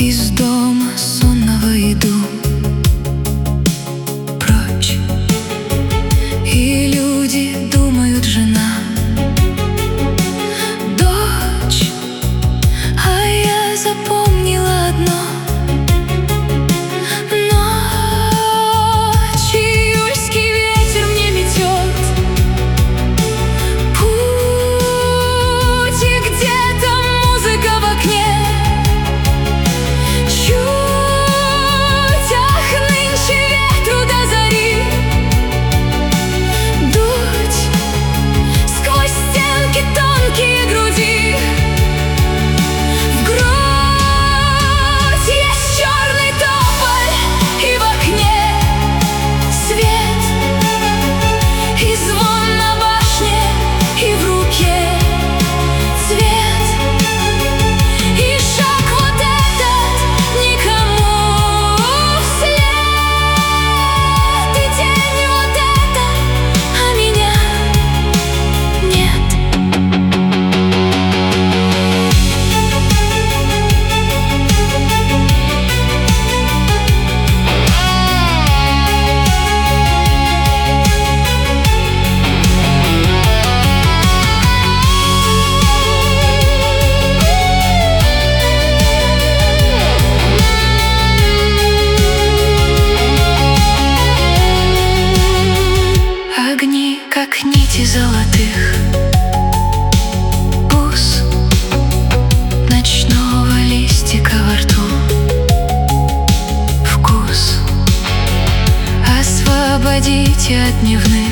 Из дома сонного иду прочь, и люди думают: жена, дочь. А я запомнила одно: ночь, июльский ветер мне метет путь, и где-то музыка в окне. Огни, как нити золотых бус ночного листика во рту. Вкус освободите от дневных